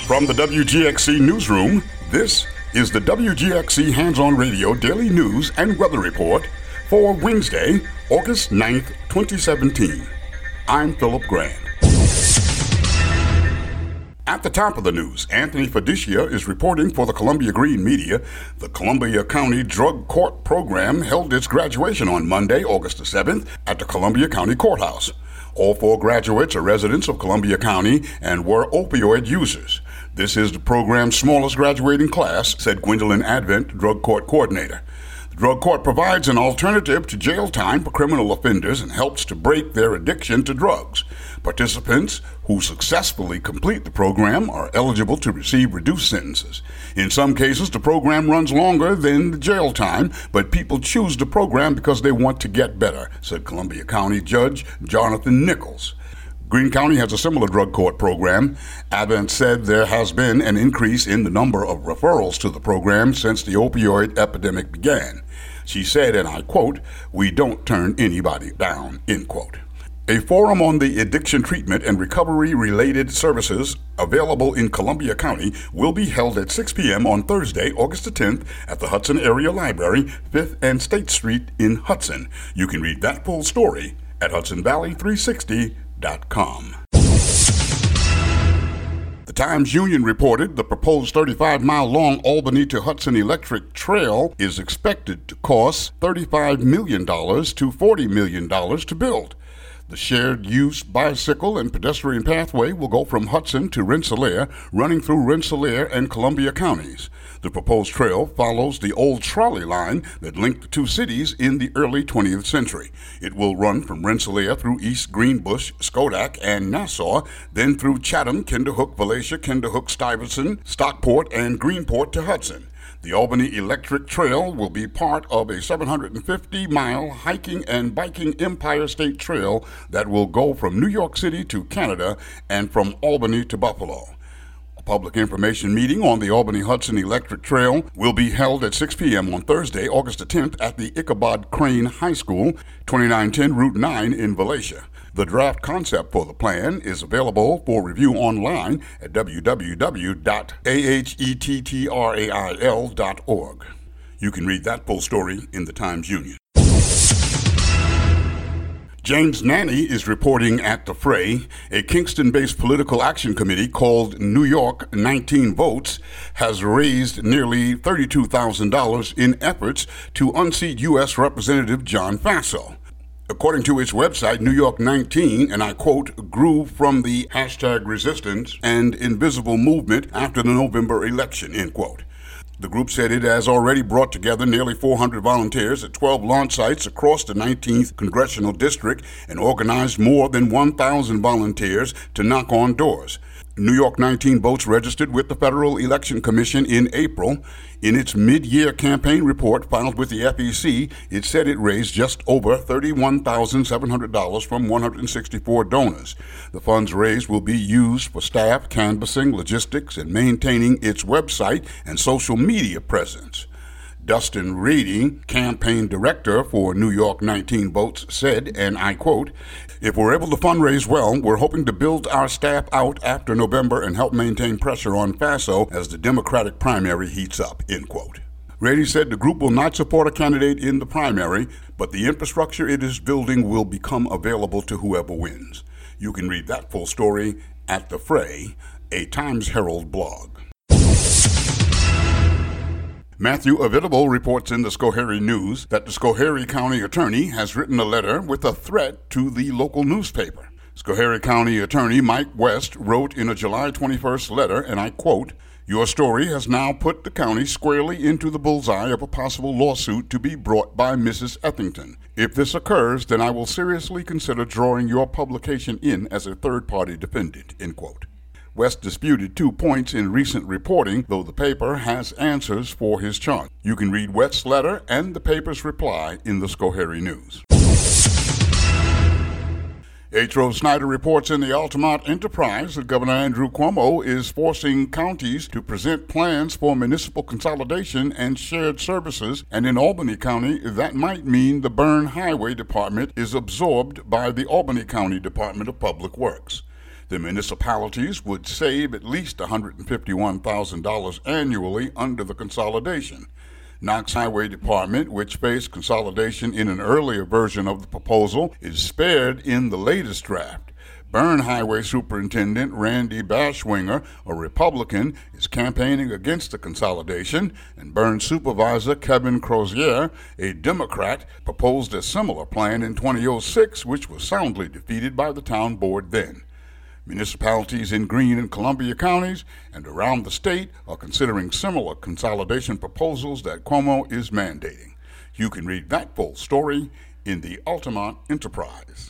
From the WGXC Newsroom, this is the WGXC Hands-On Radio Daily News and Weather Report for Wednesday, August 9th, 2017. I'm Philip Grant. At the top of the news, Anthony Fadicia is reporting for the Columbia Green Media. The Columbia County Drug Court Program held its graduation on Monday, August the 7th, at the Columbia County Courthouse. All 4 graduates are residents of Columbia County and were opioid users. This is the program's smallest graduating class, said Gwendolyn Advent, Drug Court Coordinator. The Drug Court provides an alternative to jail time for criminal offenders and helps to break their addiction to drugs. Participants who successfully complete the program are eligible to receive reduced sentences. In some cases, the program runs longer than the jail time, but people choose the program because they want to get better, said Columbia County Judge Jonathan Nichols. Greene County has a similar drug court program. Advent said there has been an increase in the number of referrals to the program since the opioid epidemic began. She said, and I quote, "We don't turn anybody down," end quote. A forum on the addiction treatment and recovery-related services available in Columbia County will be held at 6 p.m. on Thursday, August the 10th at the Hudson Area Library, 5th and State Street in Hudson. You can read that full story at HudsonValley360.com. The Times-Union reported the proposed 35-mile-long Albany to Hudson Electric Trail is expected to cost $35 million to $40 million to build. The shared-use bicycle and pedestrian pathway will go from Hudson to Rensselaer, running through Rensselaer and Columbia counties. The proposed trail follows the old trolley line that linked the 2 cities in the early 20th century. It will run from Rensselaer through East Greenbush, Schodack, and Nassau, then through Chatham, Kinderhook, Volusia, Kinderhook, Stuyvesant, Stockport, and Greenport to Hudson. The Albany Electric Trail will be part of a 750-mile hiking and biking Empire State Trail that will go from New York City to Canada and from Albany to Buffalo. A public information meeting on the Albany-Hudson Electric Trail will be held at 6 p.m. on Thursday, August the 10th at the Ichabod Crane High School, 2910 Route 9 in Volusia. The draft concept for the plan is available for review online at www.ahettrail.org. You can read that full story in the Times-Union. James Nanny is reporting at The Fray. A Kingston-based political action committee called New York 19 Votes has raised nearly $32,000 in efforts to unseat U.S. Representative John Faso. According to its website, New York 19, and I quote, grew from the #resistance and invisible movement after the November election, end quote. The group said it has already brought together nearly 400 volunteers at 12 launch sites across the 19th Congressional District and organized more than 1,000 volunteers to knock on doors. New York 19 Votes registered with the Federal Election Commission in April. In its mid-year campaign report filed with the FEC, it said it raised just over $31,700 from 164 donors. The funds raised will be used for staff, canvassing, logistics, and maintaining its website and social media presence. Dustin Reedy, campaign director for New York 19 Votes, said, and I quote, "If we're able to fundraise well, we're hoping to build our staff out after November and help maintain pressure on Faso as the Democratic primary heats up," end quote. Reedy said the group will not support a candidate in the primary, but the infrastructure it is building will become available to whoever wins. You can read that full story at The Fray, a Times-Herald blog. Matthew Avidable reports in the Schoharie News that the Schoharie County Attorney has written a letter with a threat to the local newspaper. Schoharie County Attorney Mike West wrote in a July 21st letter, and I quote, "Your story has now put the county squarely into the bullseye of a possible lawsuit to be brought by Mrs. Ethington. If this occurs, then I will seriously consider drawing your publication in as a third-party defendant," end quote. West disputed 2 points in recent reporting, though the paper has answers for his charge. You can read West's letter and the paper's reply in the Schoharie News. Atro Snyder reports in the Altamont Enterprise that Governor Andrew Cuomo is forcing counties to present plans for municipal consolidation and shared services, and in Albany County, that might mean the Byrne Highway Department is absorbed by the Albany County Department of Public Works. The municipalities would save at least $151,000 annually under the consolidation. Knox Highway Department, which faced consolidation in an earlier version of the proposal, is spared in the latest draft. Bern Highway Superintendent Randy Bashwinger, a Republican, is campaigning against the consolidation, and Bern Supervisor Kevin Crozier, a Democrat, proposed a similar plan in 2006, which was soundly defeated by the town board then. Municipalities in Greene and Columbia counties and around the state are considering similar consolidation proposals that Cuomo is mandating. You can read that full story in the Altamont Enterprise.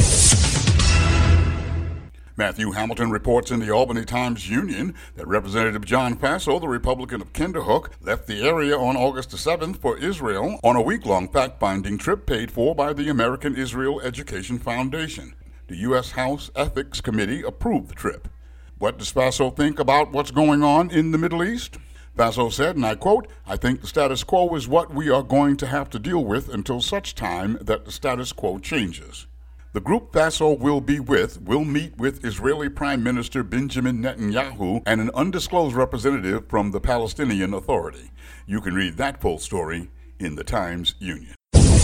Matthew Hamilton reports in the Albany Times-Union that Representative John Faso, the Republican of Kinderhook, left the area on August 7th for Israel on a week-long fact-finding trip paid for by the American Israel Education Foundation. The U.S. House Ethics Committee approved the trip. What does Faso think about what's going on in the Middle East? Faso said, and I quote, "I think the status quo is what we are going to have to deal with until such time that the status quo changes." The group Faso will meet with Israeli Prime Minister Benjamin Netanyahu and an undisclosed representative from the Palestinian Authority. You can read that full story in the Times-Union.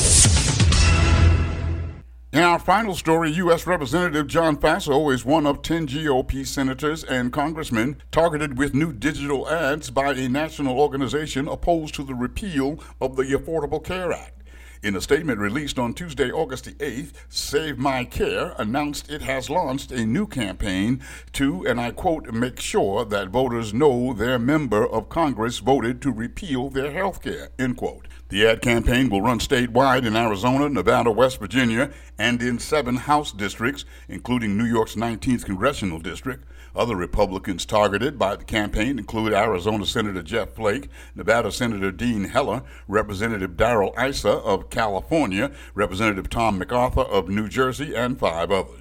In our final story, U.S. Representative John Faso is one of 10 GOP senators and congressmen targeted with new digital ads by a national organization opposed to the repeal of the Affordable Care Act. In a statement released on Tuesday, August the 8th, Save My Care announced it has launched a new campaign to, and I quote, "make sure that voters know their member of Congress voted to repeal their health care," end quote. The ad campaign will run statewide in Arizona, Nevada, West Virginia, and in 7 House districts, including New York's 19th Congressional District. Other Republicans targeted by the campaign include Arizona Senator Jeff Flake, Nevada Senator Dean Heller, Representative Darrell Issa of California, Representative Tom MacArthur of New Jersey, and 5 others.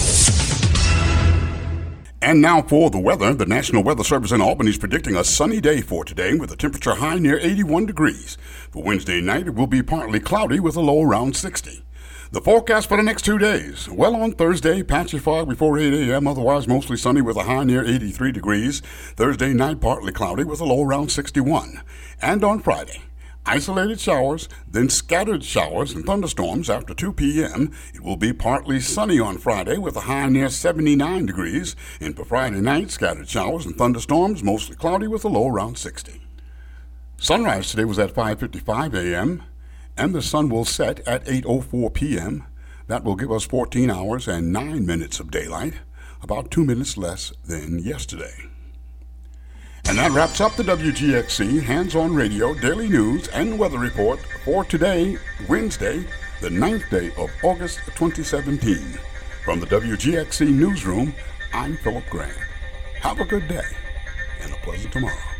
And now for the weather. The National Weather Service in Albany is predicting a sunny day for today with a temperature high near 81 degrees. For Wednesday night, it will be partly cloudy with a low around 60. The forecast for the next 2 days. Well, on Thursday, patchy fog before 8 a.m., otherwise mostly sunny with a high near 83 degrees. Thursday night, partly cloudy with a low around 61. And on Friday, isolated showers, then scattered showers and thunderstorms after 2 p.m. It will be partly sunny on Friday with a high near 79 degrees. And for Friday night, scattered showers and thunderstorms, mostly cloudy with a low around 60. Sunrise today was at 5:55 a.m., and the sun will set at 8:04 p.m. That will give us 14 hours and 9 minutes of daylight, about 2 minutes less than yesterday. And that wraps up the WGXC Hands-On Radio Daily News and Weather Report for today, Wednesday, the 9th day of August 2017. From the WGXC Newsroom, I'm Philip Grant. Have a good day and a pleasant tomorrow.